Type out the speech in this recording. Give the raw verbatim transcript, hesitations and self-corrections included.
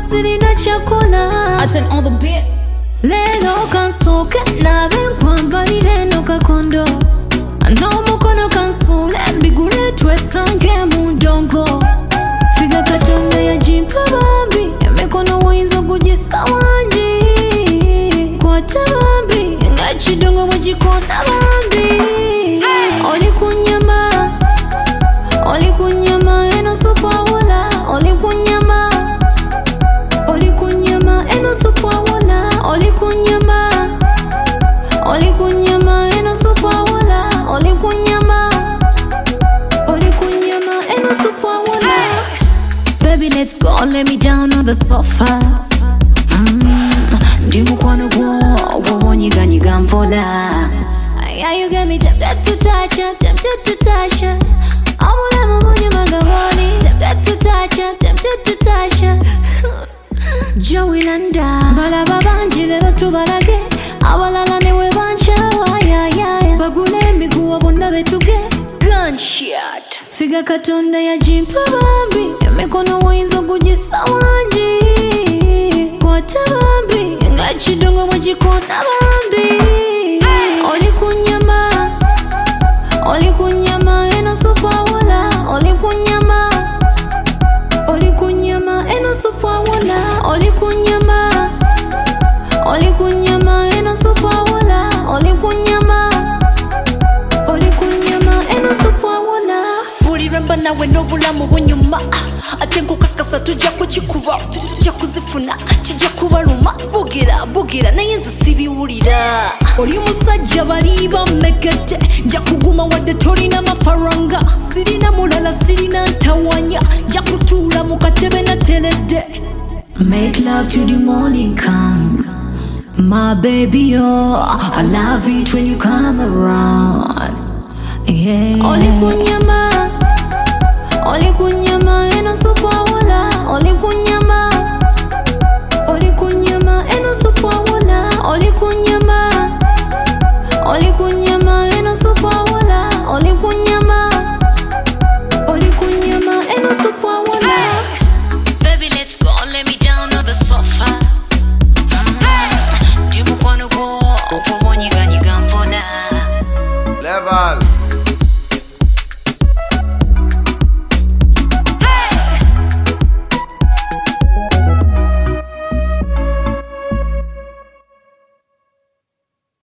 sirina chakula. I turn on the beat. Lelo kansoke nabe nkwambalire no kakondo. N'omukono kansule mbigule twesange mu ndongo. Figa Katonda yagimpa bambi, emikono wayinza okugisa wangi. Kwata bambi nga kidongo bwegikona bambi. Oli kunyama, oli kunyama eno supu awola. Oli kunyama, oli kunyama eno supu awola. Oli kunyama, oli kunyama eno supu awola. Oli kunyama, oli kunyama eno supu awola. Baby, let's go, lay me down on the sofa. Mmm, ndimukwano gwo wonyiganyiga mpola. Yeah, you get me tempted to touch ya, tempted to touch ya. Amulamu munyuma gaboni, tempted to touch ya, tempted to touch ya. Joey Landa, balaba banji lero tubalage. Abalala newe banchawa, yeah, yeah, yeah. Bagule emiguwa bonna betuge. Gunshot. Figa Katonda yagimpa bambi, emikono wayinza okugisa wangi. Kwata bambi nga kidongo bwegikona bambi. Oli kunyama, oli kunyama eno supu awola. Oli kunyama, oli kunyama eno supu awola. Oli kunyama, oli kunyama eno supu awola. Oli kunyama, oli kunyama eno supu awola. Buli remba nawe n'obulamu bunyuma. Ate nkukakasa tujja kukikuba, tujja kuzifuna, kijja kubaluma. Bugira bugira naye nze sibiwulira. Oli musajja bali bammekete, nja kuguma wadde tolina mafaranga. Sirina mulala sirina ntawanya, nja kutuula mu katebe nateredde. Make love till the morning come, my baby, oh, I love it when you come around. Yeah. Oli kunyama, oli kunyama eno supu awola. Oli kunyama,